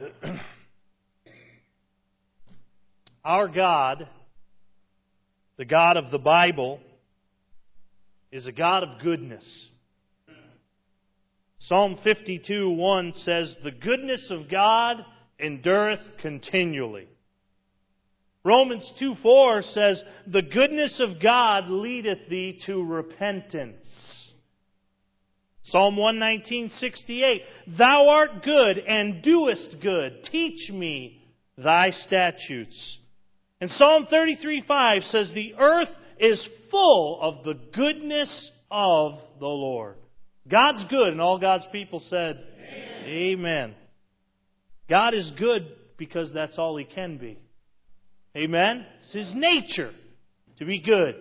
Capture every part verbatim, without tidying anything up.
Our God, the God of the Bible, is a God of goodness. Psalm fifty-two one says, "The goodness of God endureth continually." Romans two four says, "The goodness of God leadeth thee to repentance." Psalm one nineteen sixty-eight, "Thou art good and doest good. Teach me thy statutes." And Psalm thirty-three five says, "The earth is full of the goodness of the Lord." God's good, and all God's people said, Amen. Amen. God is good because that's all He can be. Amen? It's His nature to be good.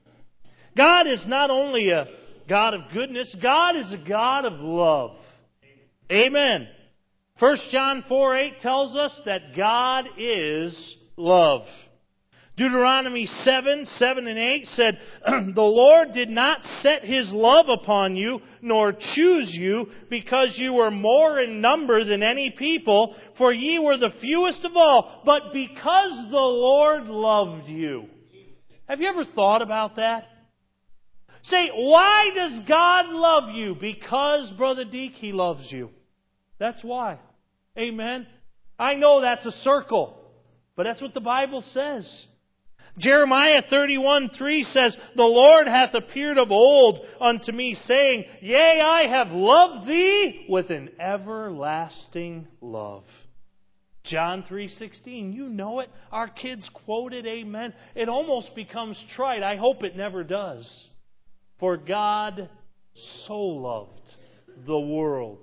God is not only a God of goodness, God is a God of love. Amen. First John four eight tells us that God is love. Deuteronomy seven, seven and eight said, "The Lord did not set His love upon you, nor choose you, because you were more in number than any people, for ye were the fewest of all, but because the Lord loved you." Have you ever thought about that? Say, why does God love you? Because, Brother Deke, He loves you. That's why. Amen. I know that's a circle, but that's what the Bible says. Jeremiah thirty-one three says, "The Lord hath appeared of old unto me, saying, Yea, I have loved thee with an everlasting love." John three sixteen, you know it. Our kids quote it, amen. It almost becomes trite. I hope it never does. "For God so loved the world,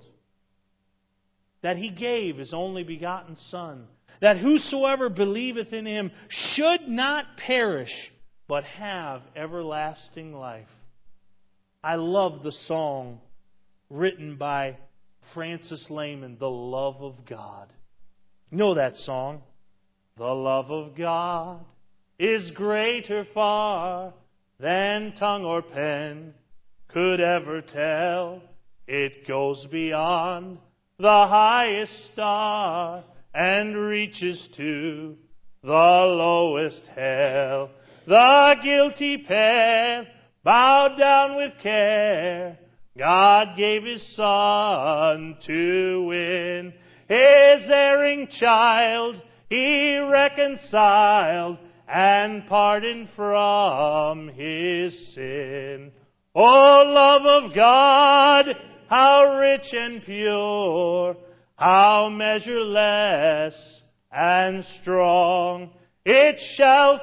that He gave His only begotten Son, that whosoever believeth in Him should not perish, but have everlasting life." I love the song written by Francis Lehman, "The Love of God." You know that song? "The love of God is greater far than tongue or pen could ever tell. It goes beyond the highest star and reaches to the lowest hell. The guilty pair bowed down with care. God gave His Son to win. His erring child He reconciled and pardoned from his sin. O love of God, how rich and pure, how measureless and strong, it shall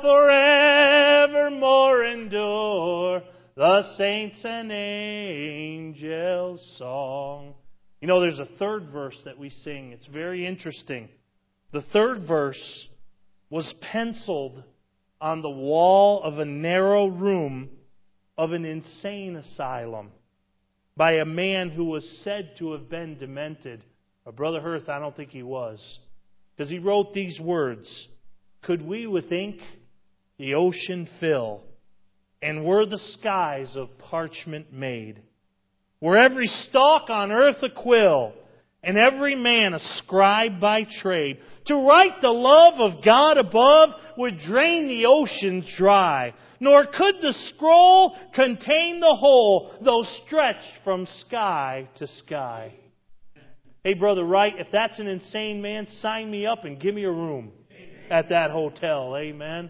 forevermore endure the saints and angels' song. You know, there's a third verse that we sing. It's very interesting. The third verse was penciled on the wall of a narrow room of an insane asylum by a man who was said to have been demented. But Brother Hurth, I don't think he was. Because he wrote these words: "Could we with ink the ocean fill, and were the skies of parchment made, were every stalk on earth a quill, and every man a scribe by trade, to write the love of God above would drain the oceans dry, nor could the scroll contain the whole, though stretched from sky to sky." Hey, Brother Wright, if that's an insane man, sign me up and give me a room at that hotel. Amen.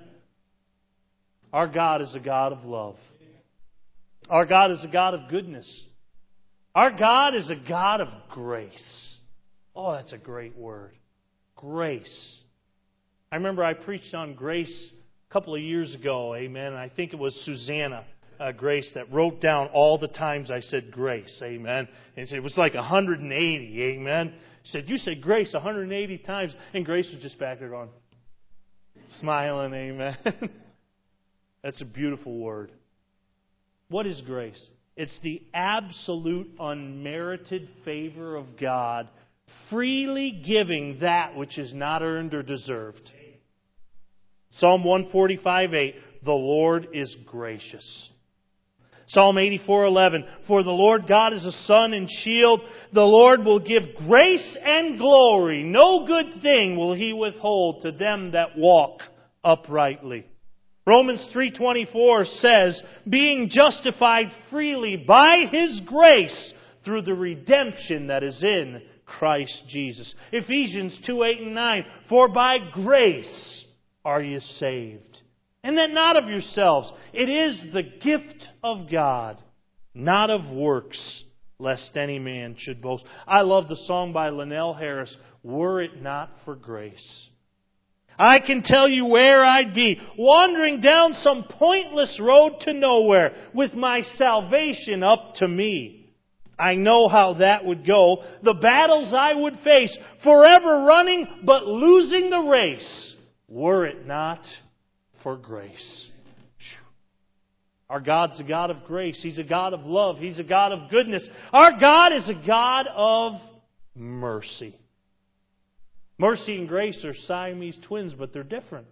Our God is a God of love. Our God is a God of goodness. Our God is a God of grace. Oh, that's a great word. Grace. I remember I preached on grace a couple of years ago, amen, and I think it was Susanna uh, Grace that wrote down all the times I said grace, amen. And it was like one hundred eighty, amen. She said, "You said grace one hundred eighty times," and Grace was just back there going, smiling, amen. That's a beautiful word. What is grace? It's the absolute unmerited favor of God, freely giving that which is not earned or deserved. Psalm one forty-five eight, "The Lord is gracious." Psalm eighty-four eleven. For the Lord God is a sun and shield. The Lord will give grace and glory. No good thing will He withhold to them that walk uprightly. Romans three twenty-four says, being justified freely by His grace through the redemption that is in Christ Jesus. Ephesians two eight and nine. For by grace are you saved. And that not of yourselves. It is the gift of God, not of works, lest any man should boast. I love the song by Linnell Harris, Were It Not for Grace. I can tell you where I'd be, wandering down some pointless road to nowhere, with my salvation up to me. I know how that would go, the battles I would face, forever running but losing the race, were it not for grace. Our God's a God of grace. He's a God of love. He's a God of goodness. Our God is a God of mercy. Mercy and grace are Siamese twins, but they're different.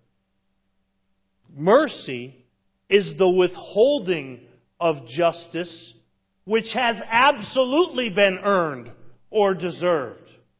Mercy is the withholding of justice which has absolutely been earned or deserved.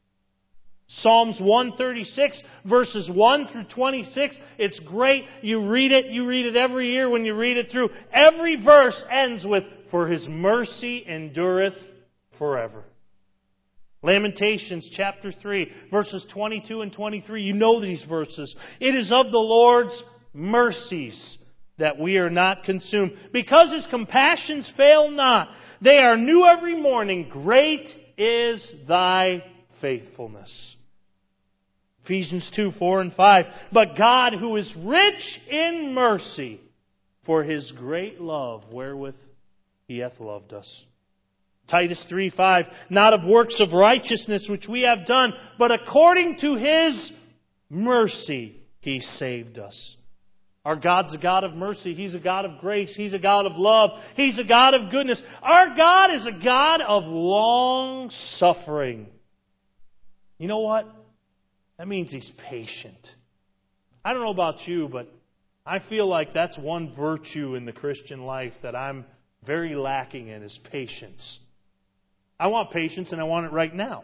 Psalms one thirty-six, verses one through twenty-six. It's great. You read it. You read it every year when you read it through. Every verse ends with, for His mercy endureth forever. Lamentations chapter three, verses twenty-two and twenty-three. You know these verses. It is of the Lord's mercies that we are not consumed, because His compassions fail not. They are new every morning. Great is Thy faithfulness. Ephesians two, four and five. But God, who is rich in mercy, for His great love wherewith He hath loved us. Titus three, five. Not of works of righteousness which we have done, but according to His mercy He saved us. Our God's a God of mercy. He's a God of grace. He's a God of love. He's a God of goodness. Our God is a God of long suffering. You know what? That means He's patient. I don't know about you, but I feel like that's one virtue in the Christian life that I'm very lacking in, is patience. I want patience, and I want it right now.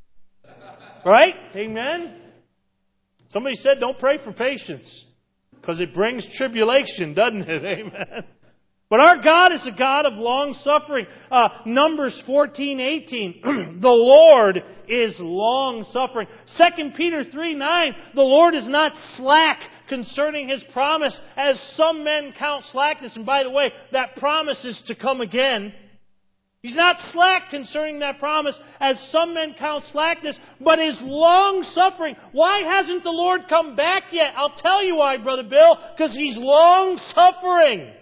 Right? Amen? Somebody said, don't pray for patience, because it brings tribulation, doesn't it? Amen. But our God is a God of long suffering. Uh, Numbers fourteen eighteen. The Lord is long suffering. Second Peter three nine. The Lord is not slack concerning His promise, as some men count slackness. And by the way, that promise is to come again. He's not slack concerning that promise, as some men count slackness, but is long suffering. Why hasn't the Lord come back yet? I'll tell you why, Brother Bill. Because He's long suffering.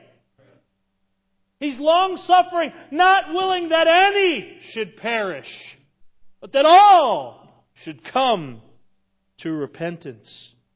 He's long suffering, not willing that any should perish, but that all should come to repentance.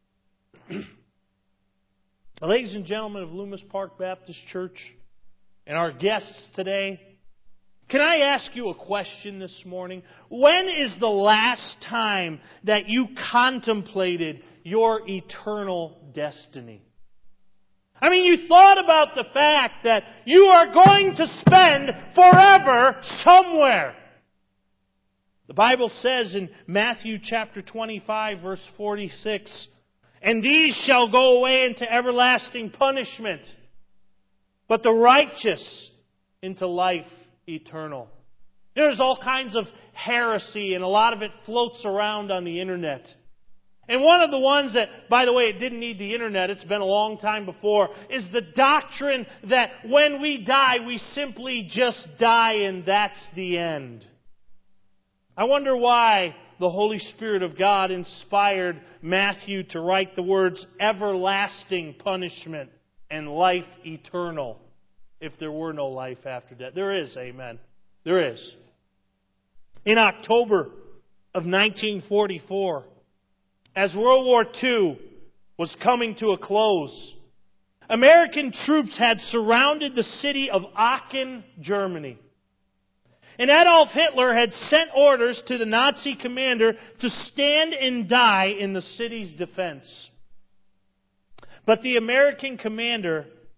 Ladies and gentlemen of Loomis Park Baptist Church, and our guests today, can I ask you a question this morning? When is the last time that you contemplated your eternal destiny? I mean, you thought about the fact that you are going to spend forever somewhere. The Bible says in Matthew chapter twenty-five, verse forty-six, and these shall go away into everlasting punishment, but the righteous into life eternal. There's all kinds of heresy, and a lot of it floats around on the internet. And one of the ones that, by the way, it didn't need the internet, it's been a long time before, is the doctrine that when we die, we simply just die and that's the end. I wonder why the Holy Spirit of God inspired Matthew to write the words everlasting punishment and life eternal, if there were no life after death. There is, amen. There is. In October of nineteen forty-four, as World War Two was coming to a close, American troops had surrounded the city of Aachen, Germany. And Adolf Hitler had sent orders to the Nazi commander to stand and die in the city's defense. But the American commander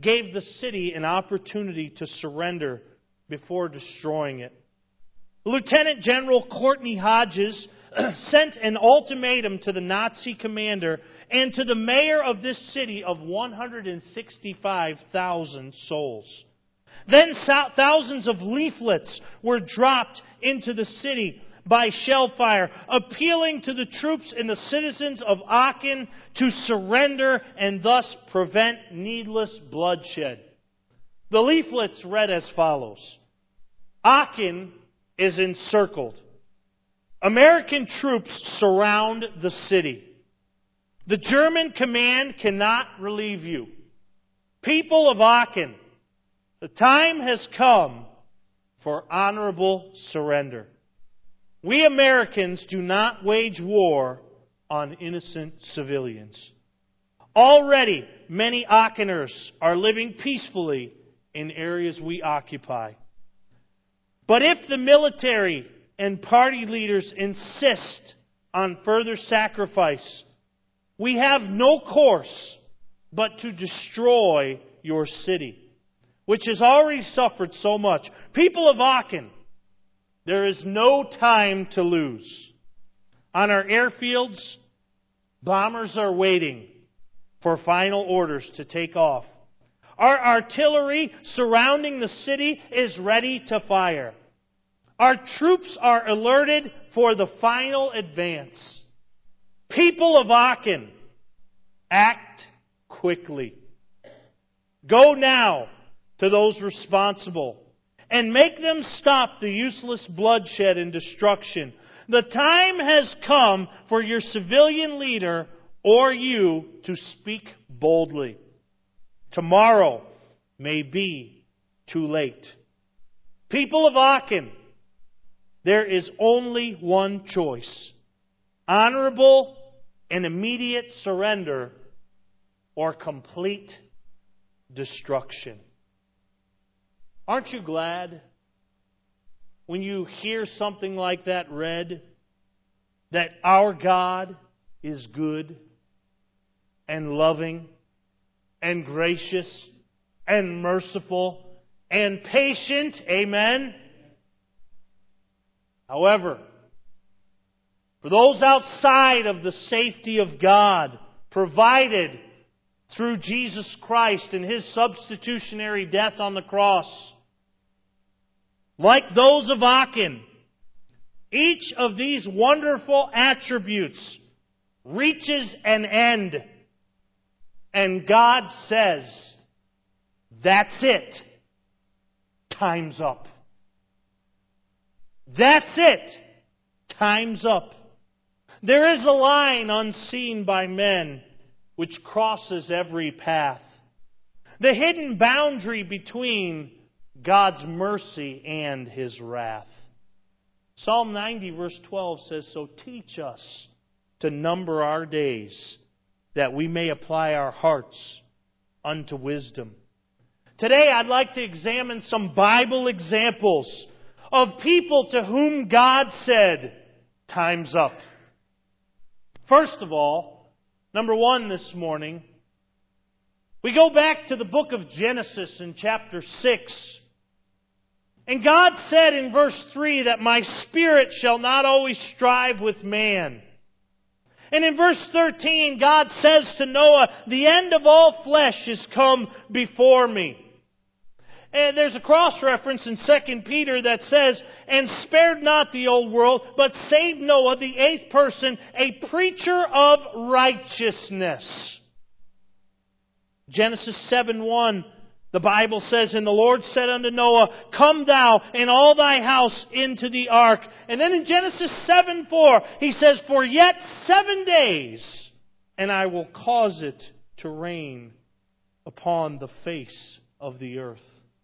gave the city an opportunity to surrender before destroying it. Lieutenant General Courtney Hodges sent an ultimatum to the Nazi commander and to the mayor of this city of one hundred sixty-five thousand souls. Then thousands of leaflets were dropped into the city by shell fire, appealing to the troops and the citizens of Aachen to surrender and thus prevent needless bloodshed. The leaflets read as follows: Aachen is encircled. American troops surround the city. The German command cannot relieve you. People of Aachen, the time has come for honorable surrender. We Americans do not wage war on innocent civilians. Already, many Aacheners are living peacefully in areas we occupy. But if the military and party leaders insist on further sacrifice, we have no course but to destroy your city, which has already suffered so much. People of Aachen, there is no time to lose. On our airfields, bombers are waiting for final orders to take off. Our artillery surrounding the city is ready to fire. Our troops are alerted for the final advance. People of Aachen, act quickly. Go now to those responsible and make them stop the useless bloodshed and destruction. The time has come for your civilian leader or you to speak boldly. Tomorrow may be too late. People of Aachen, there is only one choice: honorable and immediate surrender or complete destruction. Aren't you glad when you hear something like that read, that our God is good and loving and gracious and merciful and patient? Amen? However, for those outside of the safety of God provided through Jesus Christ and His substitutionary death on the cross, like those of Aachen, each of these wonderful attributes reaches an end. And God says, that's it. Time's up. That's it. Time's up. There is a line unseen by men which crosses every path. The hidden boundary between God's mercy and His wrath. Psalm ninety verse twelve says, "So teach us to number our days, that we may apply our hearts unto wisdom." Today I'd like to examine some Bible examples of people to whom God said, time's up. First of all, number one this morning, we go back to the book of Genesis in chapter six. And God said in verse three that my spirit shall not always strive with man. And in verse thirteen, God says to Noah, the end of all flesh is come before me. And there's a cross-reference in Second Peter that says, and spared not the old world, but saved Noah, the eighth person, a preacher of righteousness. Genesis seven one, the Bible says, and the Lord said unto Noah, come thou and all thy house into the ark. And then in Genesis seven four, He says, for yet seven days, and I will cause it to rain upon the face of the earth.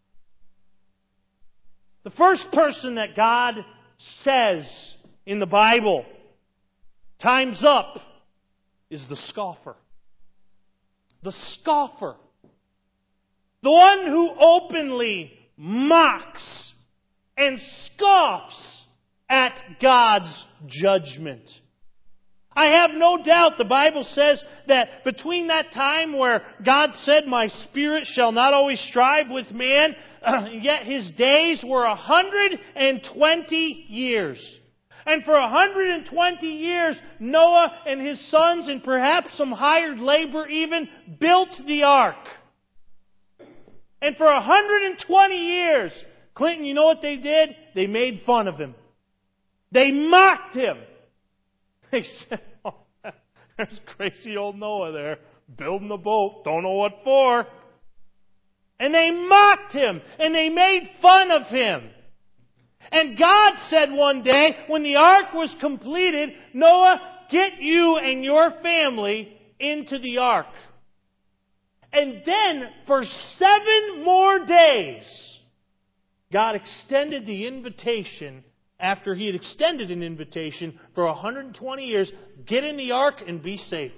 The first person that God says in the Bible, time's up, is the scoffer. The scoffer. The one who openly mocks and scoffs at God's judgment. I have no doubt the Bible says that between that time where God said, "My spirit shall not always strive with man," uh, yet his days were one hundred twenty years. And for one hundred twenty years, Noah and his sons, and perhaps some hired labor even, built the ark. And for one hundred twenty years, Clinton, you know what they did? They made fun of him. They mocked him. They said, "Oh, there's crazy old Noah there, building a boat, don't know what for." And they mocked him, and they made fun of him. And God said one day, when the ark was completed, "Noah, get you and your family into the ark." And then, for seven more days, God extended the invitation. After He had extended an invitation for one hundred twenty years, get in the ark and be safe.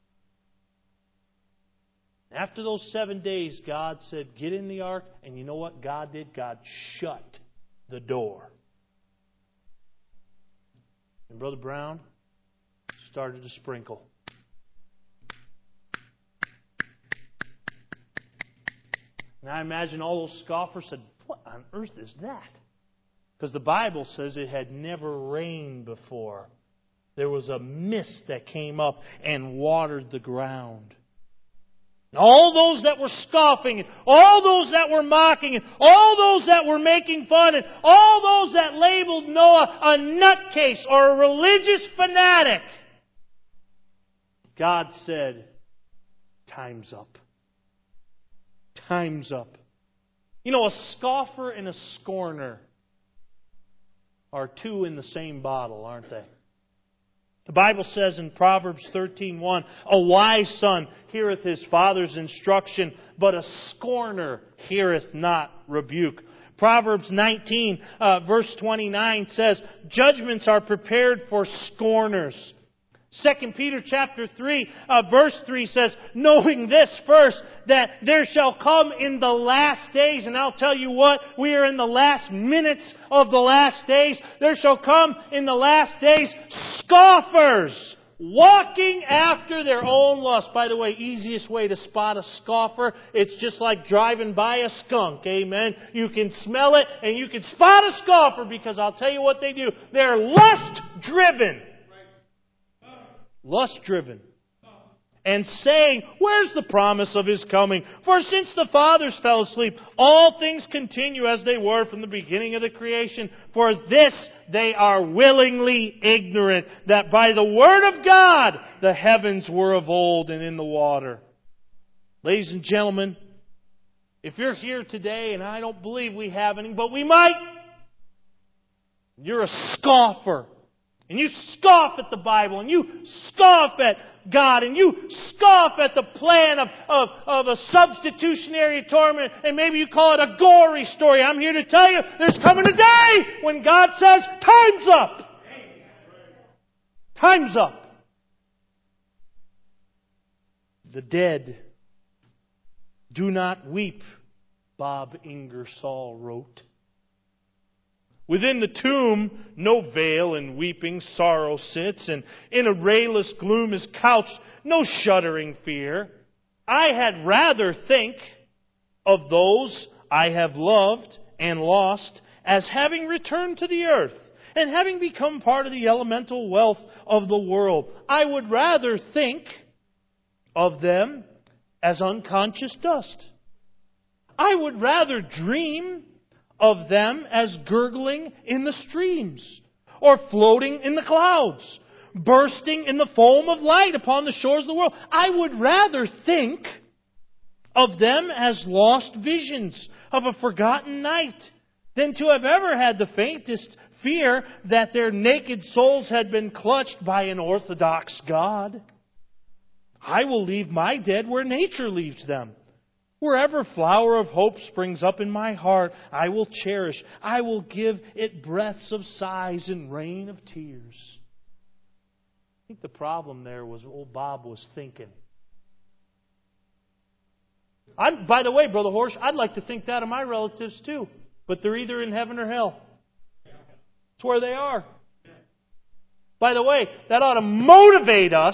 After those seven days, God said, get in the ark. And you know what God did? God shut the door. And Brother Brown started to sprinkle. And I imagine all those scoffers said, "What on earth is that?" Because the Bible says it had never rained before. There was a mist that came up and watered the ground. And all those that were scoffing, and all those that were mocking, and all those that were making fun, and all those that labeled Noah a nutcase or a religious fanatic, God said, "Time's up. Time's up." You know, a scoffer and a scorner are two in the same bottle, aren't they? The Bible says in Proverbs thirteen one, "A wise son heareth his father's instruction, but a scorner heareth not rebuke." Proverbs nineteen, uh, verse twenty-nine says, "Judgments are prepared for scorners." Second Peter chapter three, uh, verse three says, "Knowing this first, that there shall come in the last days," and I'll tell you what, we are in the last minutes of the last days. "There shall come in the last days scoffers, walking after their own lust." By the way, easiest way to spot a scoffer, it's just like driving by a skunk. Amen. You can smell it and you can spot a scoffer, because I'll tell you what they do. They're lust-driven. Lust-driven. And saying, "Where's the promise of His coming? For since the fathers fell asleep, all things continue as they were from the beginning of the creation. For this they are willingly ignorant, that by the word of God the heavens were of old and in the water." Ladies and gentlemen, if you're here today, and I don't believe we have any, but we might, you're a scoffer. And you scoff at the Bible, and you scoff at God, and you scoff at the plan of, of, of a substitutionary atonement, and maybe you call it a gory story. I'm here to tell you, there's coming a day when God says, "Time's up." Time's up. The dead do not weep, Bob Ingersoll wrote. Within the tomb, no veil and weeping sorrow sits, and in a rayless gloom is couched no shuddering fear. I had rather think of those I have loved and lost as having returned to the earth, and having become part of the elemental wealth of the world. I would rather think of them as unconscious dust. I would rather dream of them as gurgling in the streams, or floating in the clouds, bursting in the foam of light upon the shores of the world. I would rather think of them as lost visions of a forgotten night than to have ever had the faintest fear that their naked souls had been clutched by an orthodox God. I will leave my dead where nature leaves them. Wherever flower of hope springs up in my heart, I will cherish. I will give it breaths of sighs and rain of tears. I think the problem there was old Bob was thinking. I'd, by the way, Brother Horsch, I'd like to think that of my relatives too. But they're either in heaven or hell. It's where they are. By the way, that ought to motivate us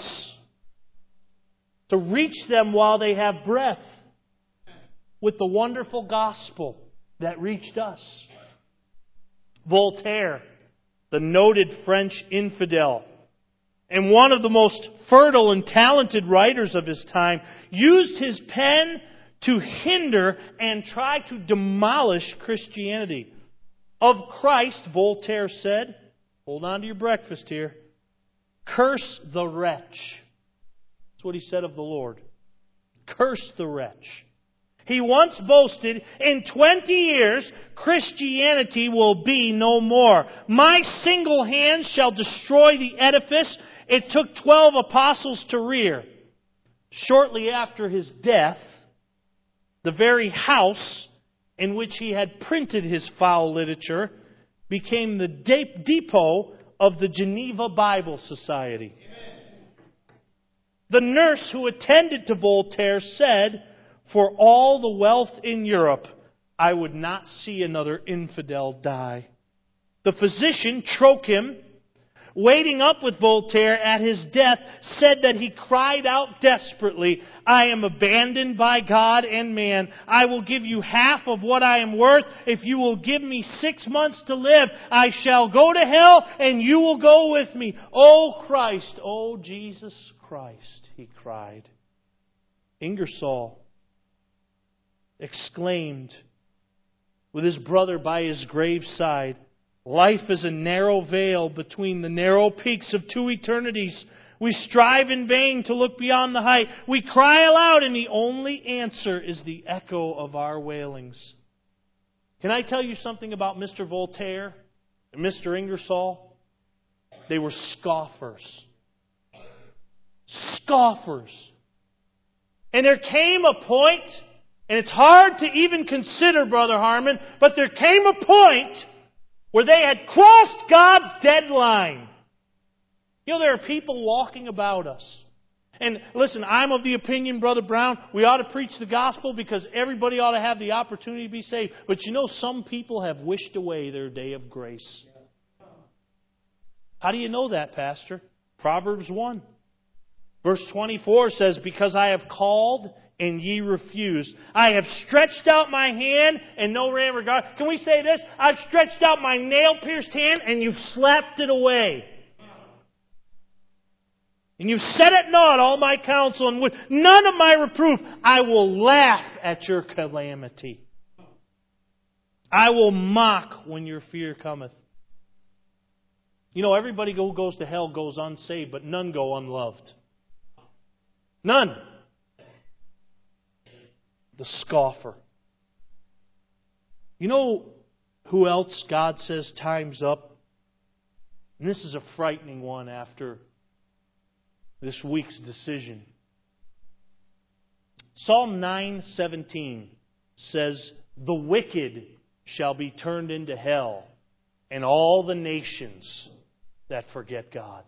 to reach them while they have breath with the wonderful gospel that reached us. Voltaire, the noted French infidel, and one of the most fertile and talented writers of his time, used his pen to hinder and try to demolish Christianity. Of Christ, Voltaire said, hold on to your breakfast here, curse the wretch. That's what he said of the Lord. Curse the wretch. He once boasted, in twenty years, Christianity will be no more. My single hand shall destroy the edifice it took twelve apostles to rear. Shortly after his death, the very house in which he had printed his foul literature became the depot of the Geneva Bible Society. Amen. The nurse who attended to Voltaire said, for all the wealth in Europe, I would not see another infidel die. The physician, Trochim, waiting up with Voltaire at his death, said that he cried out desperately, I am abandoned by God and man. I will give you half of what I am worth if you will give me six months to live. I shall go to hell and you will go with me. Oh Christ, oh Jesus Christ, he cried. Ingersoll exclaimed with his brother by his graveside, life is a narrow veil between the narrow peaks of two eternities. We strive in vain to look beyond the height. We cry aloud and the only answer is the echo of our wailings. Can I tell you something about Mister Voltaire and Mister Ingersoll? They were scoffers. Scoffers. And there came a point, and it's hard to even consider, Brother Harmon, but there came a point where they had crossed God's deadline. You know, there are people walking about us. And listen, I'm of the opinion, Brother Brown, we ought to preach the gospel because everybody ought to have the opportunity to be saved. But you know, some people have wished away their day of grace. How do you know that, Pastor? Proverbs one. Verse twenty-four says, because I have called and ye refused. I have stretched out my hand and no ran regard. Can we say this? I've stretched out my nail-pierced hand and you've slapped it away. And you've set at naught all my counsel, and with none of my reproof, I will laugh at your calamity. I will mock when your fear cometh. You know, everybody who goes to hell goes unsaved, but none go unloved. None. The scoffer. You know who else God says time's up? And this is a frightening one after this week's decision. Psalm nine seventeen says, the wicked shall be turned into hell, and all the nations that forget God.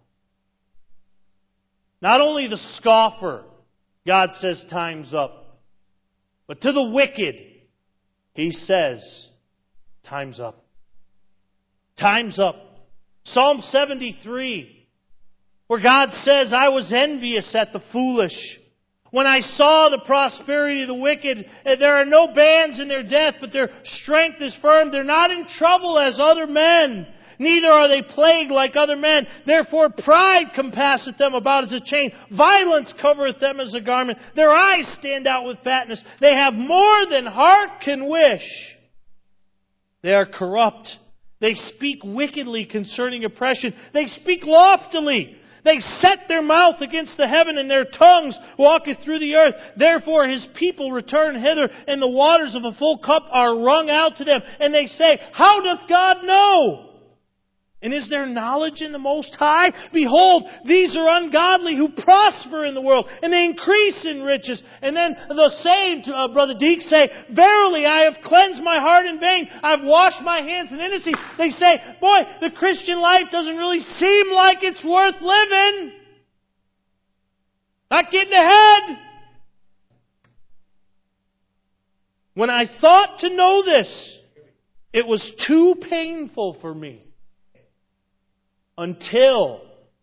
Not only the scoffer, God says time's up. But to the wicked, He says, time's up. Time's up. Psalm seventy-three, where God says, I was envious at the foolish. When I saw the prosperity of the wicked, there are no bands in their death, but their strength is firm. They're not in trouble as other men. Neither are they plagued like other men. Therefore pride compasseth them about as a chain. Violence covereth them as a garment. Their eyes stand out with fatness. They have more than heart can wish. They are corrupt. They speak wickedly concerning oppression. They speak loftily. They set their mouth against the heaven, and their tongues walketh through the earth. Therefore his people return hither, and the waters of a full cup are wrung out to them. And they say, how doth God know? And is there knowledge in the Most High? Behold, these are ungodly who prosper in the world, and they increase in riches. And then the saved, uh, Brother Deke, say, verily I have cleansed my heart in vain. I've washed my hands in innocency. They say, boy, the Christian life doesn't really seem like it's worth living. Not getting ahead. When I thought to know this, it was too painful for me. Until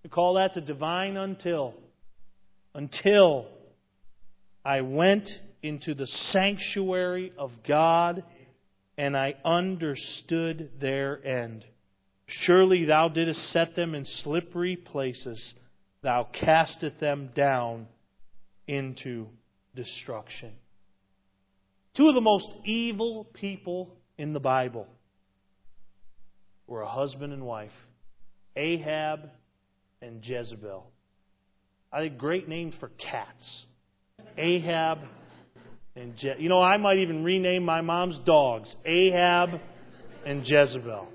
We call that the divine until. Until I went into the sanctuary of God and I understood their end. Surely thou didst set them in slippery places. Thou castest them down into destruction. Two of the most evil people in the Bible were a husband and wife, Ahab and Jezebel. I think great names for cats. Ahab and Je- You know, I might even rename my mom's dogs Ahab and Jezebel.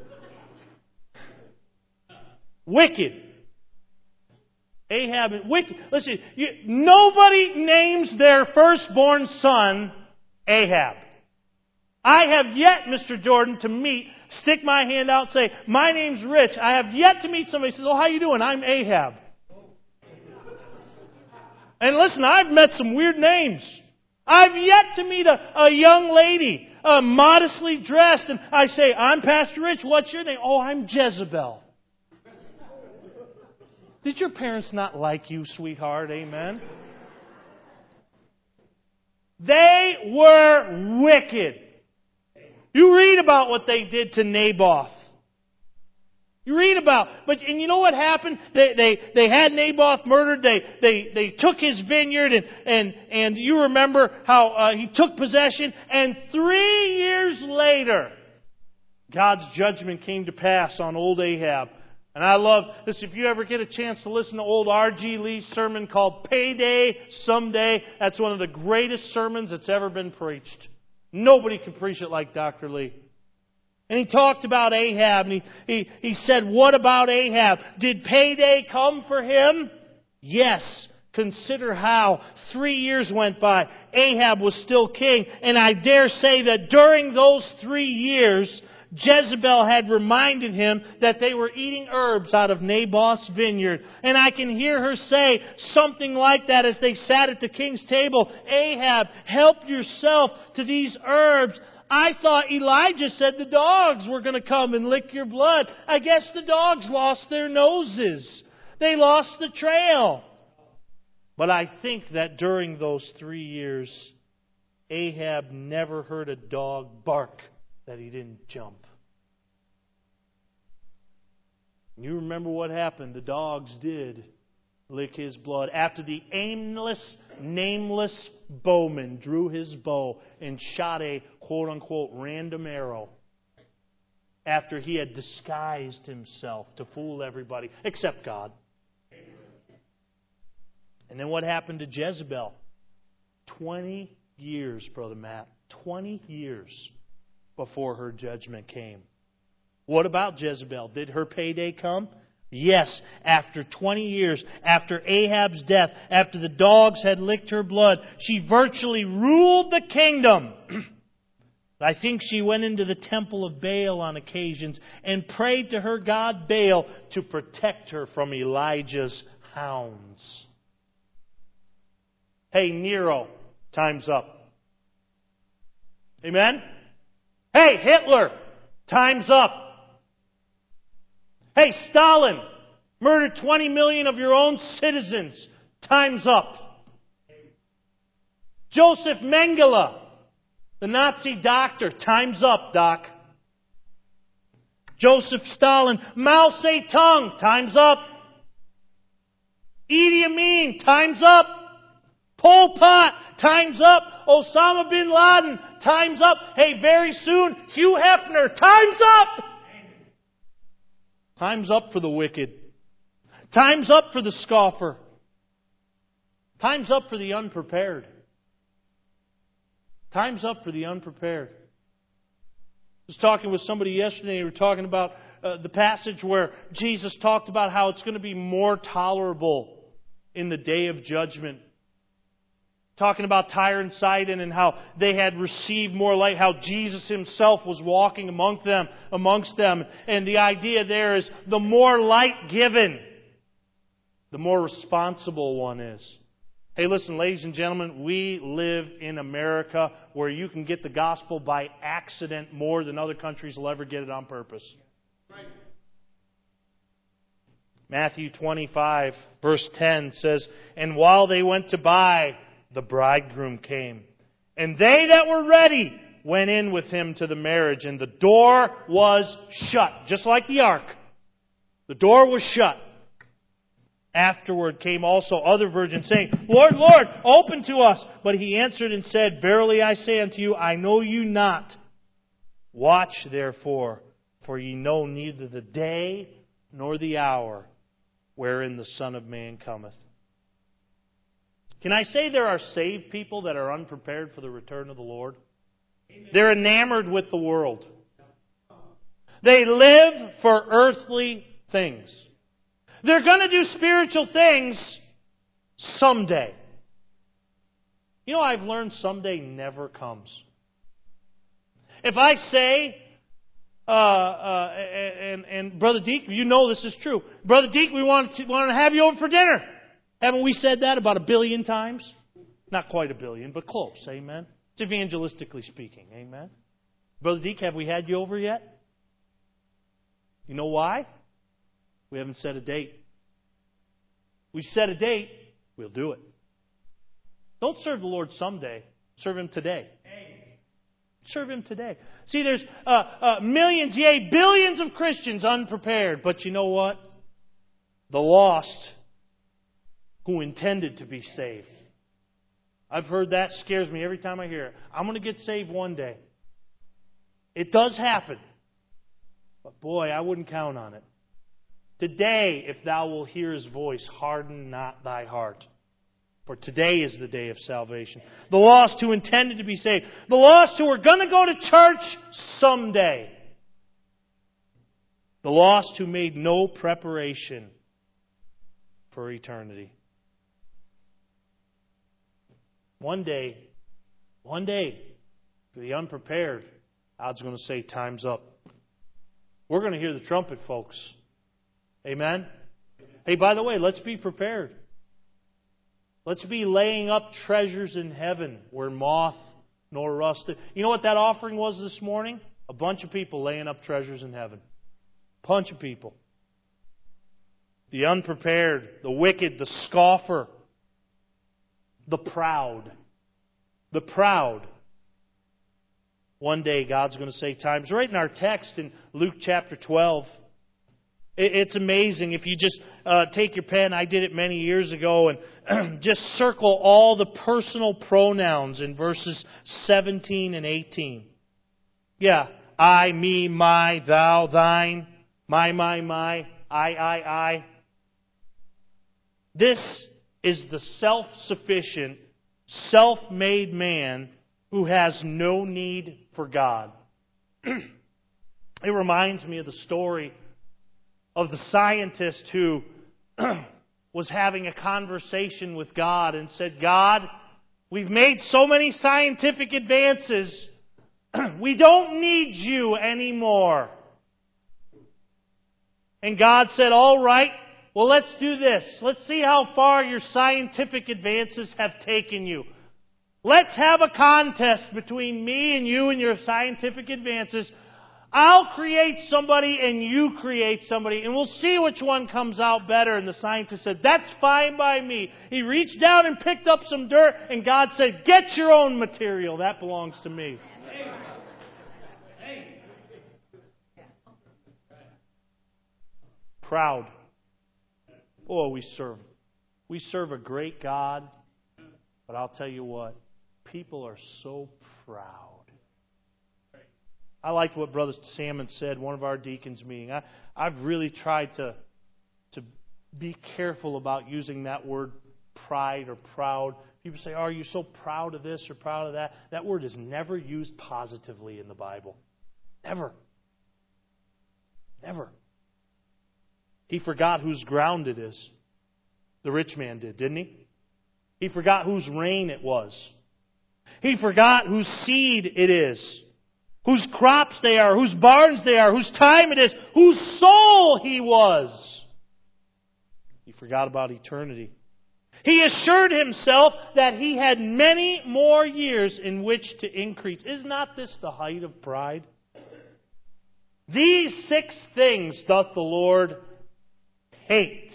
Wicked. Ahab and wicked. Listen, you, nobody names their firstborn son Ahab. I have yet, Mister Jordan, to meet, stick my hand out and say, my name's Rich. I have yet to meet somebody who says, oh, how you doing? I'm Ahab. And listen, I've met some weird names. I've yet to meet a, a young lady, uh, modestly dressed, and I say, I'm Pastor Rich. What's your name? Oh, I'm Jezebel. Did your parents not like you, sweetheart? Amen. They were wicked. You read about what they did to Naboth. You read about, but and you know what happened? They they they had Naboth murdered. They they they took his vineyard, and and and you remember how uh, he took possession. And three years later, God's judgment came to pass on old Ahab. And I love this. If you ever get a chance to listen to old R G Lee's sermon called Payday Someday, that's one of the greatest sermons that's ever been preached. Nobody can preach it like Doctor Lee. And he talked about Ahab, and he, he, he said, what about Ahab? Did payday come for him? Yes. Consider how three years went by. Ahab was still king. And I dare say that during those three years, Jezebel had reminded him that they were eating herbs out of Naboth's vineyard. And I can hear her say something like that as they sat at the king's table. Ahab, help yourself to these herbs. I thought Elijah said the dogs were going to come and lick your blood. I guess the dogs lost their noses. They lost the trail. But I think that during those three years, Ahab never heard a dog bark that he didn't jump. You remember what happened. The dogs did lick his blood after the aimless, nameless bowman drew his bow and shot a quote-unquote random arrow after he had disguised himself to fool everybody except God. And then what happened to Jezebel? Twenty years, Brother Matt. Twenty years before her judgment came. What about Jezebel? Did her payday come? Yes, after twenty years, after Ahab's death, after the dogs had licked her blood, she virtually ruled the kingdom. I think she went into the temple of Baal on occasions and prayed to her god Baal to protect her from Elijah's hounds. Hey, Nero, time's up. Amen? Hey, Hitler, time's up. Hey, Stalin, murdered twenty million of your own citizens. Time's up. Joseph Mengele, the Nazi doctor. Time's up, Doc. Joseph Stalin. Mao Zedong. Time's up. Idi Amin. Time's up. Pol Pot. Time's up. Osama bin Laden. Time's up. Hey, very soon, Hugh Hefner. Time's up. Time's up for the wicked. Time's up for the scoffer. Time's up for the unprepared. Time's up for the unprepared. I was talking with somebody yesterday. We were talking about uh, the passage where Jesus talked about how it's going to be more tolerable in the day of judgment. Talking about Tyre and Sidon and how they had received more light, how Jesus Himself was walking among them, amongst them. And the idea there is the more light given, the more responsible one is. Hey, listen, ladies and gentlemen, we live in America where you can get the gospel by accident more than other countries will ever get it on purpose. Matthew twenty-five, verse ten says, "And while they went to buy, the bridegroom came. And they that were ready went in with him to the marriage, and the door was shut." Just like the ark. The door was shut. Afterward came also other virgins, saying, "Lord, Lord, open to us." But he answered and said, "Verily I say unto you, I know you not. Watch therefore, for ye know neither the day nor the hour wherein the Son of Man cometh." Can I say there are saved people that are unprepared for the return of the Lord? Amen. They're enamored with the world. They live for earthly things. They're going to do spiritual things someday. You know, I've learned someday never comes. If I say, uh, uh, and, and Brother Deke, you know this is true. Brother Deke, we want to, want to have you over for dinner. Haven't we said that about a billion times? Not quite a billion, but close. Amen. It's evangelistically speaking. Amen. Brother Deke, have we had you over yet? You know why? We haven't set a date. We set a date, we'll do it. Don't serve the Lord someday. Serve Him today. Serve Him today. See, there's uh, uh, millions, yea, billions of Christians unprepared. But you know what? The lost who intended to be saved. I've heard that. Scares me every time I hear it. I'm going to get saved one day. It does happen. But boy, I wouldn't count on it. Today, if thou wilt hear His voice, harden not thy heart. For today is the day of salvation. The lost who intended to be saved. The lost who are going to go to church someday. The lost who made no preparation for eternity. One day, one day, for the unprepared, God's going to say, time's up. We're going to hear the trumpet, folks. Amen? Hey, by the way, let's be prepared. Let's be laying up treasures in heaven where moth nor rust. You know what that offering was this morning? A bunch of people laying up treasures in heaven. A bunch of people. The unprepared, the wicked, the scoffer, the proud. The proud. One day God's going to say times. Right in our text in Luke chapter twelve. It's amazing if you just uh, take your pen. I did it many years ago and just circle all the personal pronouns in verses seventeen and eighteen. Yeah, I, me, my, thou, thine, my, my, my, I, I, I. This is the self-sufficient, self-made man who has no need for God. It reminds me of the story of the scientist who was having a conversation with God and said, God, we've made so many scientific advances, we don't need you anymore. And God said, all right, well, let's do this. Let's see how far your scientific advances have taken you. Let's have a contest between me and you and your scientific advances. I'll create somebody and you create somebody, and we'll see which one comes out better. And the scientist said, that's fine by me. He reached down and picked up some dirt, and God said, get your own material. That belongs to me. Proud. Oh, we serve. We serve a great God, but I'll tell you what, people are so proud. I liked what Brother Salmon said, one of our deacons meeting. I, I've really tried to, to be careful about using that word pride or proud. People say, oh, are you so proud of this or proud of that? That word is never used positively in the Bible. Never. Never. He forgot whose ground it is. The rich man did, didn't he? He forgot whose rain it was. He forgot whose seed it is. Whose crops they are, whose barns they are, whose time it is, whose soul he was. He forgot about eternity. He assured himself that he had many more years in which to increase. Is not this the height of pride? These six things doth the Lord hate.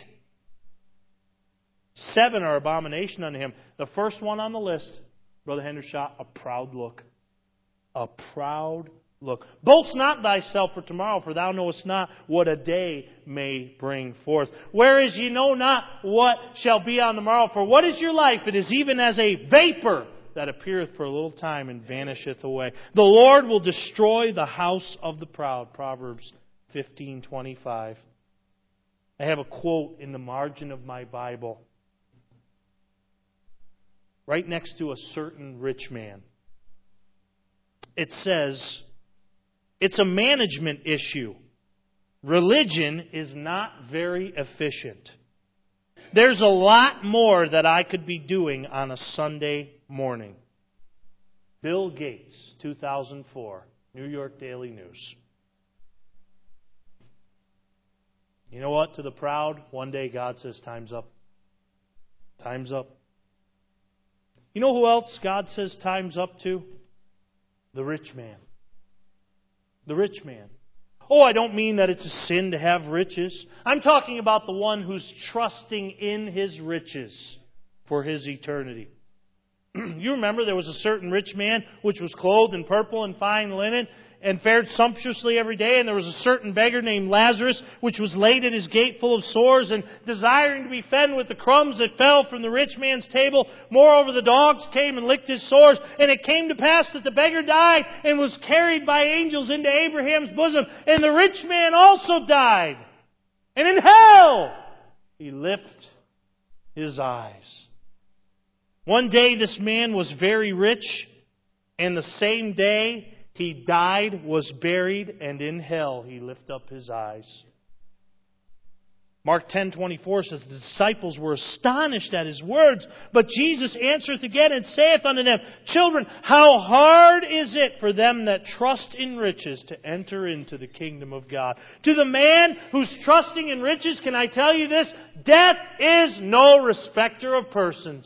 Seven are abomination unto him. The first one on the list, Brother Hendershot, a proud look. A proud look. Boast not thyself for tomorrow, for thou knowest not what a day may bring forth. Whereas ye know not what shall be on the morrow. For what is your life? It is even as a vapor that appeareth for a little time and vanisheth away. The Lord will destroy the house of the proud. Proverbs fifteen twenty-five. I have a quote in the margin of my Bible, right next to a certain rich man. It says, it's a management issue. Religion is not very efficient. There's a lot more that I could be doing on a Sunday morning. Bill Gates, two thousand four, New York Daily News. You know what? To the proud, one day God says, time's up. Time's up. You know who else God says time's up to? The rich man. The rich man. Oh, I don't mean that it's a sin to have riches. I'm talking about the one who's trusting in his riches for his eternity. You remember there was a certain rich man which was clothed in purple and fine linen and fared sumptuously every day. And there was a certain beggar named Lazarus which was laid at his gate full of sores and desiring to be fed with the crumbs that fell from the rich man's table. Moreover, the dogs came and licked his sores. And it came to pass that the beggar died and was carried by angels into Abraham's bosom. And the rich man also died. And in hell he lifted his eyes. One day this man was very rich, and the same day he died, was buried, and in hell he lifted up his eyes. Mark ten twenty-four says, the disciples were astonished at his words, but Jesus answereth again and saith unto them, children, how hard is it for them that trust in riches to enter into the kingdom of God? To the man who's trusting in riches, can I tell you this? Death is no respecter of persons.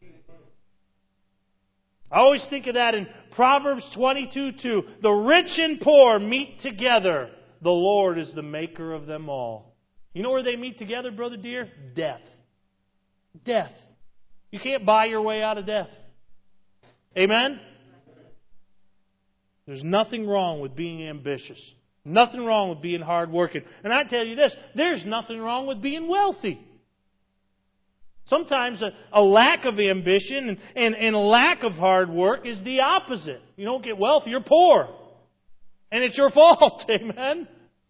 I always think of that in Proverbs twenty-two two. The rich and poor meet together. The Lord is the maker of them all. You know where they meet together, Brother Dear? Death. Death. You can't buy your way out of death. Amen? There's nothing wrong with being ambitious. Nothing wrong with being hardworking. And I tell you this, there's nothing wrong with being wealthy. Sometimes a, a lack of ambition and, and, and a lack of hard work is the opposite. You don't get wealthy, you're poor. And it's your fault. Amen?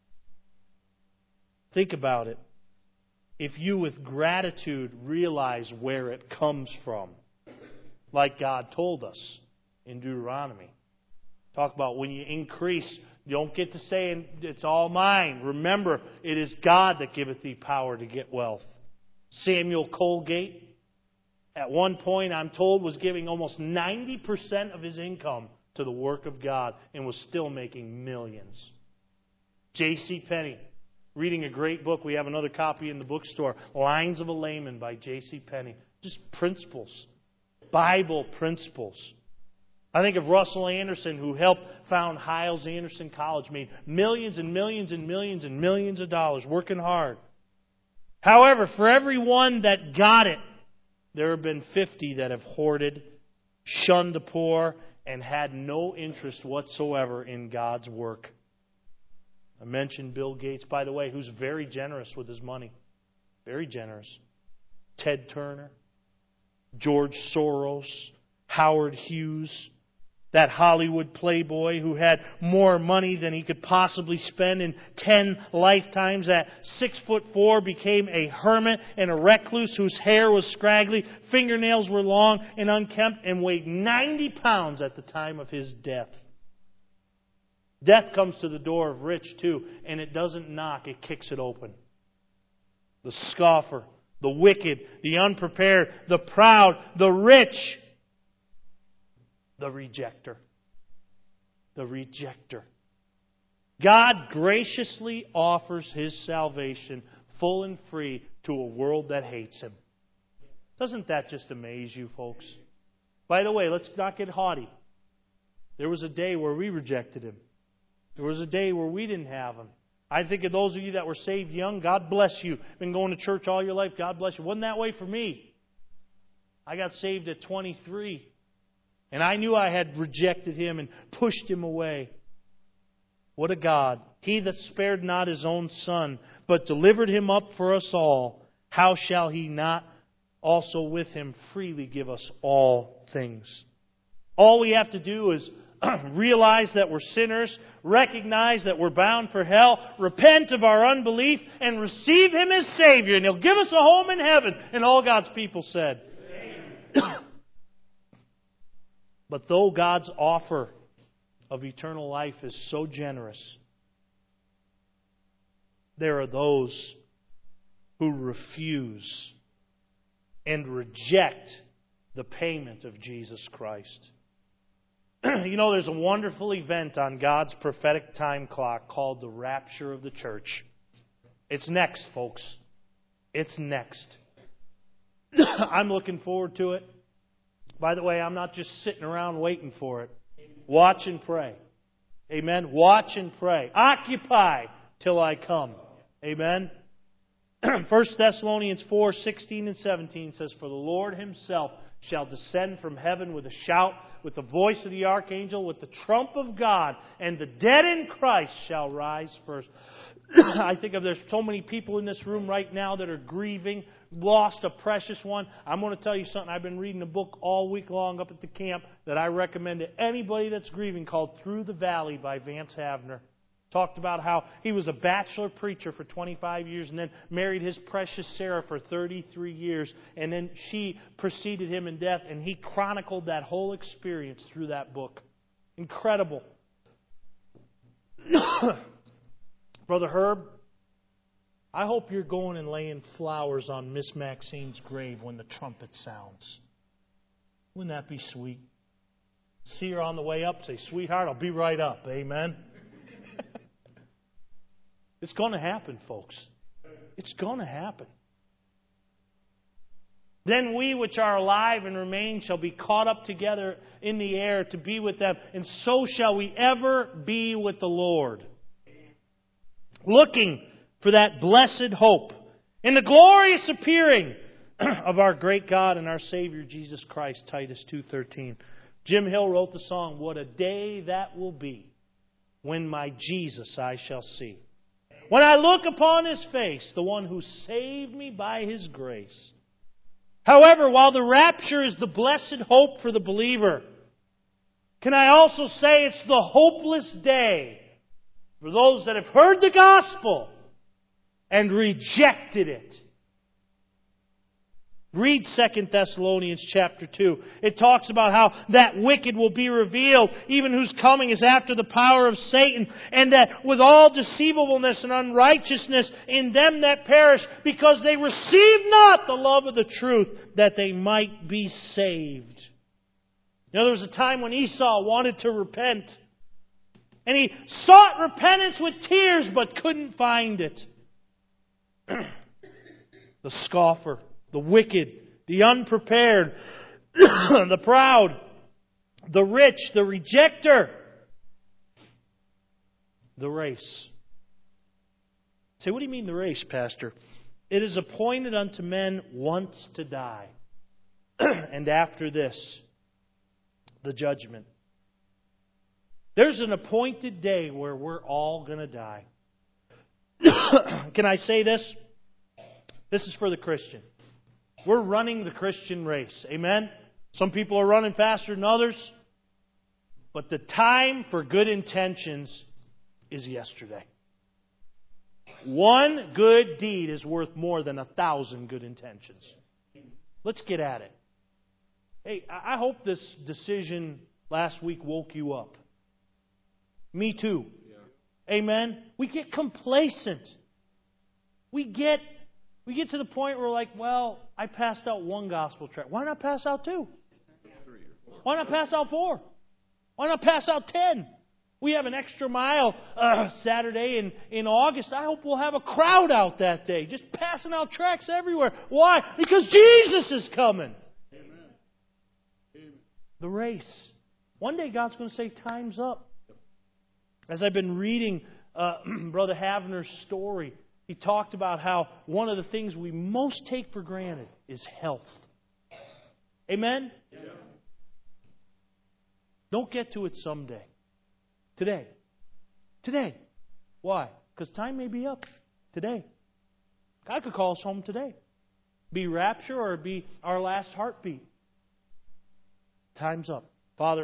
Think about it. If you with gratitude realize where it comes from, like God told us in Deuteronomy. Talk about when you increase, you don't get to say it's all mine. Remember, it is God that giveth thee power to get wealth. Samuel Colgate, at one point, I'm told, was giving almost ninety percent of his income to the work of God and was still making millions. J C Penney, reading a great book. We have another copy in the bookstore, Lines of a Layman by J C Penney. Just principles, Bible principles. I think of Russell Anderson, who helped found Hiles Anderson College, made millions and millions and millions and millions of dollars working hard. However, for every one that got it, there have been fifty that have hoarded, shunned the poor, and had no interest whatsoever in God's work. I mentioned Bill Gates, by the way, who's very generous with his money. Very generous. Ted Turner, George Soros, Howard Hughes, that Hollywood playboy who had more money than he could possibly spend in ten lifetimes. At six foot four, became a hermit and a recluse whose hair was scraggly, fingernails were long and unkempt, and weighed ninety pounds at the time of his death. Death comes to the door of rich too, and it doesn't knock, it kicks it open. The scoffer, the wicked, the unprepared, the proud, the rich, the rejecter. The rejecter. God graciously offers His salvation full and free to a world that hates Him. Doesn't that just amaze you, folks? By the way, let's not get haughty. There was a day where we rejected Him. There was a day where we didn't have Him. I think of those of you that were saved young, God bless you. Been going to church all your life, God bless you. Wasn't that way for me. I got saved at twenty-three. And I knew I had rejected Him and pushed Him away. What a God. He that spared not His own Son, but delivered Him up for us all, how shall He not also with Him freely give us all things? All we have to do is realize that we're sinners, recognize that we're bound for hell, repent of our unbelief, and receive Him as Savior. And He'll give us a home in heaven. And all God's people said. But though God's offer of eternal life is so generous, there are those who refuse and reject the payment of Jesus Christ. You know, there's a wonderful event on God's prophetic time clock called the rapture of the church. It's next, folks. It's next. I'm looking forward to it. By the way, I'm not just sitting around waiting for it. Watch and pray. Amen. Watch and pray. Occupy till I come. Amen. First Thessalonians four, sixteen and seventeen says, For the Lord Himself shall descend from heaven with a shout, with the voice of the archangel, with the trump of God, and the dead in Christ shall rise first. I think of there's so many people in this room right now that are grieving, lost a precious one. I'm going to tell you something. I've been reading a book all week long up at the camp that I recommend to anybody that's grieving called Through the Valley by Vance Havner. Talked about how he was a bachelor preacher for twenty-five years and then married his precious Sarah for thirty-three years. And then she preceded him in death. And he chronicled that whole experience through that book. Incredible. Brother Herb, I hope you're going and laying flowers on Miss Maxine's grave when the trumpet sounds. Wouldn't that be sweet? See her on the way up, say, Sweetheart, I'll be right up. Amen. It's going to happen, folks. It's going to happen. Then we which are alive and remain shall be caught up together in the air to be with them, and so shall we ever be with the Lord. Looking for that blessed hope in the glorious appearing of our great God and our Savior Jesus Christ, Titus two thirteen. Jim Hill wrote the song, What a day that will be when my Jesus I shall see. When I look upon His face, the one who saved me by His grace. However, while the rapture is the blessed hope for the believer, can I also say it's the hopeless day for those that have heard the gospel and rejected it. Read Second Thessalonians chapter two. It talks about how that wicked will be revealed, even whose coming is after the power of Satan, and that with all deceivableness and unrighteousness in them that perish, because they receive not the love of the truth, that they might be saved. You know, there was a time when Esau wanted to repent, and he sought repentance with tears, but couldn't find it. The scoffer, the wicked, the unprepared, the proud, the rich, the rejecter, the race. Say, what do you mean the race, Pastor? It is appointed unto men once to die, and after this, the judgment. There's an appointed day where we're all going to die. Can I say this? This is for the Christian. We're running the Christian race. Amen? Some people are running faster than others. But the time for good intentions is yesterday. One good deed is worth more than a thousand good intentions. Let's get at it. Hey, I hope this decision last week woke you up. Me too. Yeah. Amen? We get complacent. We get we get to the point where we're like, well, I passed out one gospel tract. Why not pass out two? Why not pass out four? Why not pass out ten? We have an extra mile uh, Saturday in, in August. I hope we'll have a crowd out that day, just passing out tracts everywhere. Why? Because Jesus is coming. Amen. Amen. The race. One day God's going to say, time's up. As I've been reading uh, Brother Havner's story, he talked about how one of the things we most take for granted is health. Amen? Yeah. Don't get to it someday. Today. Today. Why? Because time may be up. Today. God could call us home today. Be rapture or be our last heartbeat. Time's up. Father,